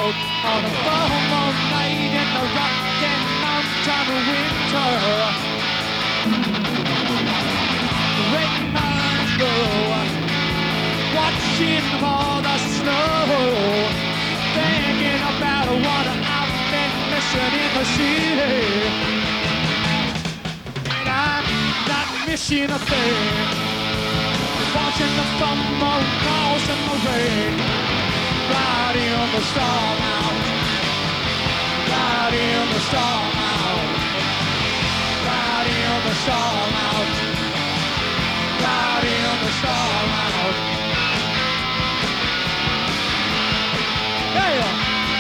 out on a full moon night in the Rocky Mountain winter. Waiting on go, watching all the snow, thinking about what I've been missing in the city. And I'm not missing a thing. Watching the fumble calls in the rain, right in the storm out, right in the storm out, right in the storm out, right in the storm out. Hey,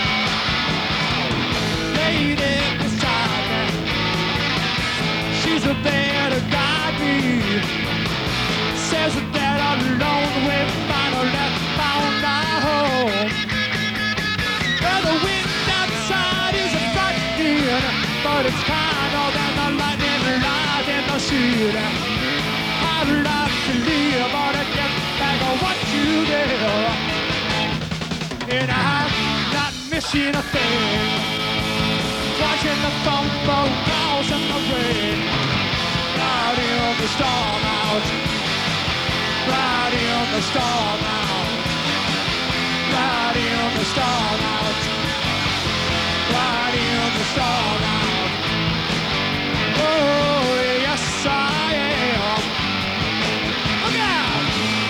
lady beside me, she's there to guide me. Says that alone we finally found our home. Well, the wind outside is frightening, but it's kinder than the lightning light in the city. I'd like to live or to get back on what you did. And I'm not missing a thing. Watching the fumble calls in the rain, out in the storm out. Right in the storm out, right in the storm out, right in the storm out. Oh, yes I am. Look out!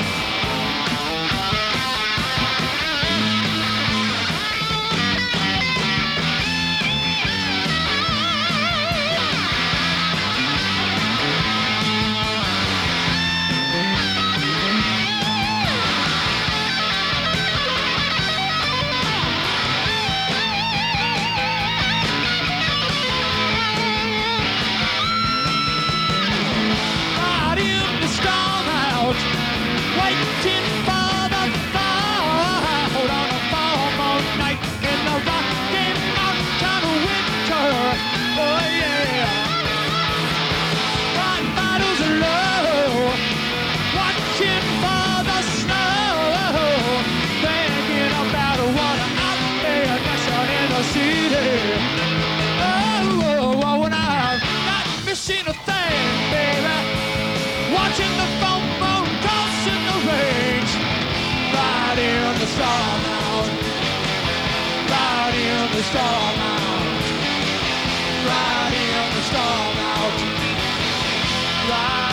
Waiting for the fall on a full moon night in the Rocky Mountain winter. Oh yeah, bright bottles of love, watching for the snow, thinking about what I've been missing in the city. Oh, and I'm not missing a thing, baby. Watching the full moon in the range, right in the storm out, right in the storm out, right in the storm out, right.